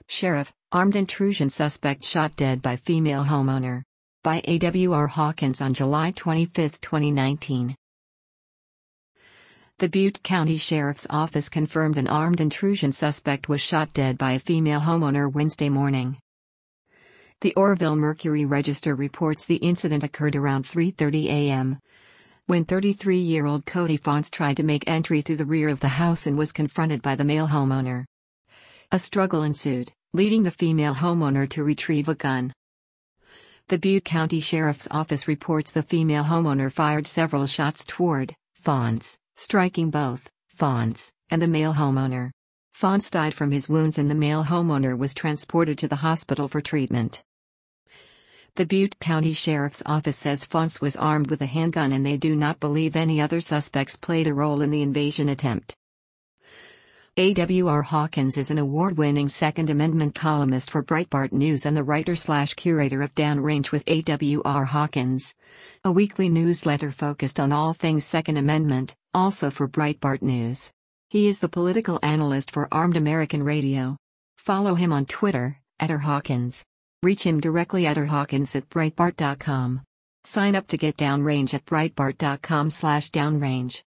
Sheriff, armed intrusion suspect shot dead by female homeowner. By A.W.R. Hawkins on July 25, 2019. The Butte County Sheriff's Office confirmed an armed intrusion suspect was shot dead by a female homeowner Wednesday morning. The Oroville Mercury Register reports the incident occurred around 3:30 a.m. when 33-year-old Cody Fonts tried to make entry through the rear of the house and was confronted by the male homeowner. A struggle ensued, leading the female homeowner to retrieve a gun. The Butte County Sheriff's Office reports the female homeowner fired several shots toward Fonts, striking both Fonts and the male homeowner. Fonts died from his wounds and the male homeowner was transported to the hospital for treatment. The Butte County Sheriff's Office says Fonts was armed with a handgun and they do not believe any other suspects played a role in the invasion attempt. A.W.R. Hawkins is an award-winning Second Amendment columnist for Breitbart News and the writer/curator of Downrange with A.W.R. Hawkins, a weekly newsletter focused on all things Second Amendment, also for Breitbart News. He is the political analyst for Armed American Radio. Follow him on Twitter, @RHawkins. Reach him directly at rhawkins@breitbart.com. Sign up to get Downrange at breitbart.com/downrange.